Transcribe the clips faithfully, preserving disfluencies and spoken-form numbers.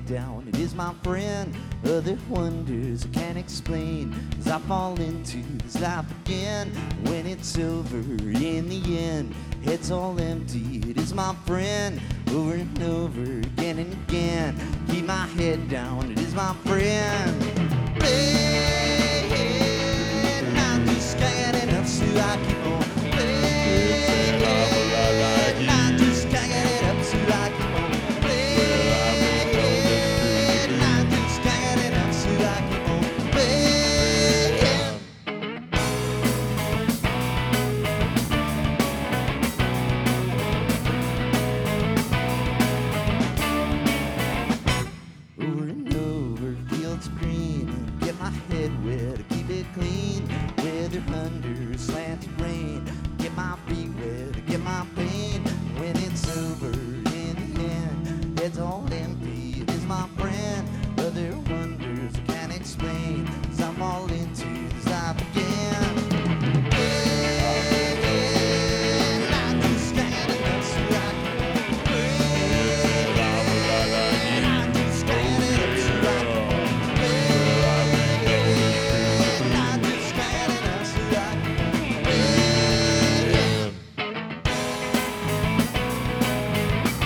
down, it is my friend. Other wonders I can't explain, as I fall into this life again. When it's over in the end, head's all empty, it is my friend. Over and over again and again, keep my head down, it is my friend. Playing, I'm just can't get enough, so I keep on playing. I just can't get it up, so I keep on playing. I just can't get it up, so I keep on playing. Over and over, fields green, get my head wet, keep it clean. Weather under slanted rain, get my feet wet, get my pain. When it's over in the end, it's all empty, it is my friend. Other wonders I can't explain, as I fall into this life again. Playing, I just can't get enough, so I keep on playing. I just can't get enough, so I keep on playing. I just can't get enough, so I keep on playing.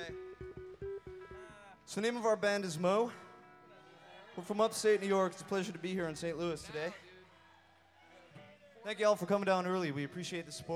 today. So the name of our band is Mo. We're from upstate New York. It's a pleasure to be here in Saint Louis today. Thank you all for coming down early. We appreciate the support.